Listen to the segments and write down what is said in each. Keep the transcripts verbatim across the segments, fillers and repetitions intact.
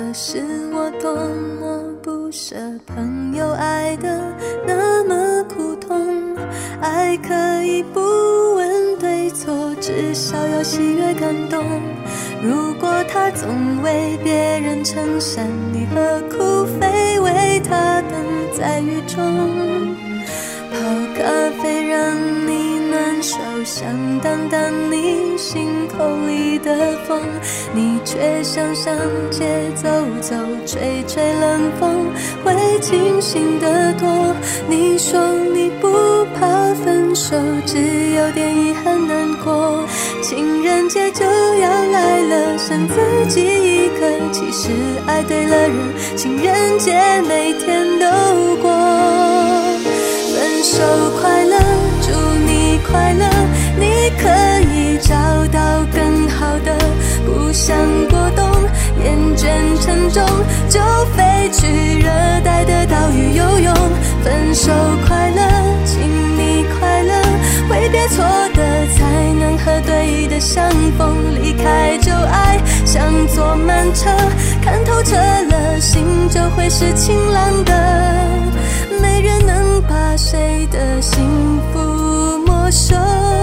是我多么不舍朋友爱的那么苦痛，爱可以不问对错，至少要喜悦感动。如果他总为别人撑伞，你何苦非为他等在雨中？泡咖啡让你暖手，想挡挡你心口里的风，你却想上街走走，吹吹冷风，会清醒得多。你说你不怕分手，只有点遗憾难过。情人节就要来了，剩自己一个，其实爱对了人，情人节每天都过。分手快乐，祝你快乐，你可以找到更好的，不想过冬，厌倦沉重，就飞去热带的岛屿游泳。分手快乐，请你快乐，挥别错的才能和对的相逢，离开旧爱像坐慢车，看透彻了，心就会是晴朗的。没人能把谁的幸福没收，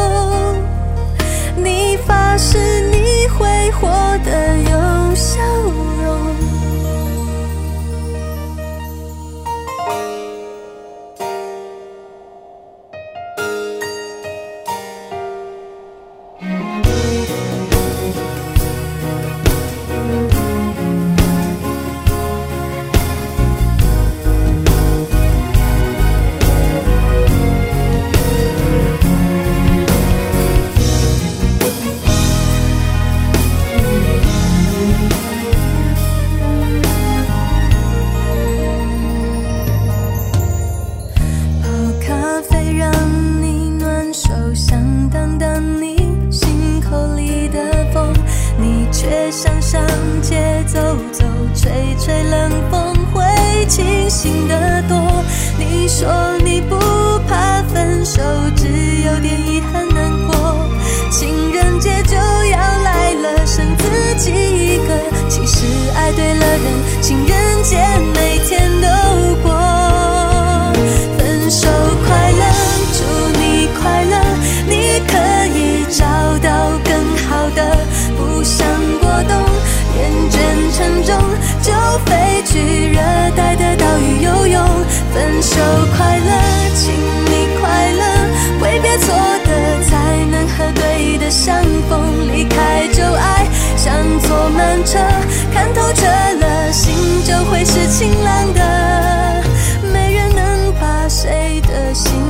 你发誓你会活得有笑容。想上街走走，吹吹冷风，会清醒得多。你说你不怕分手，只有点遗憾难过。情人节就要来了，剩自己一个，其实爱对了人，情人节每天都过。分手快乐，祝你快乐，你可以找到更好的，不想过冬，厌倦沉重，就飞去热带的岛屿游泳。分手快乐，请你快乐，挥别错的才能和对的相逢，离开旧爱像坐慢车，看透彻了，心就会是晴朗的。没人能把谁的心